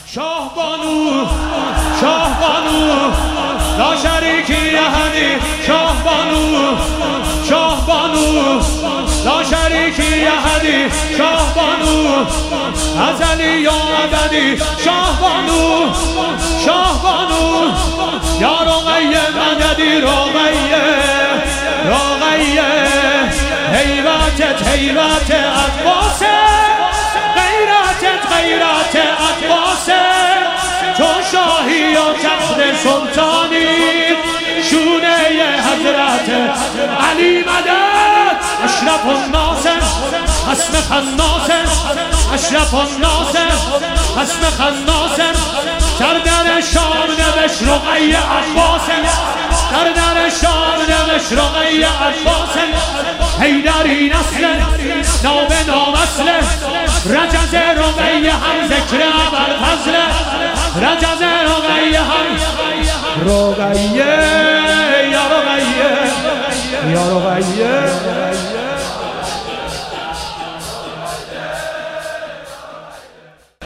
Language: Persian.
شاه بانو لا شریکی احدی شاه بانو لا شریکی احدی شاه بانو ازلی یا ابدی شاه بانو یا رقیه مددی رقیه حیرت عباسه غیرت عباسه چون شاهی یا تخت سلطانی شونه حضرت علی مدد اشرف الناس حسن خناس اشرف الناس حسن خناس در در شام نوشت رقیه عباسه در در شام نوشت رقیه عباسه حیدری نسل نام نامسل رجز رقیه هم ذکر ابوالفضل رجز رقیه هم رقیه یا رقیه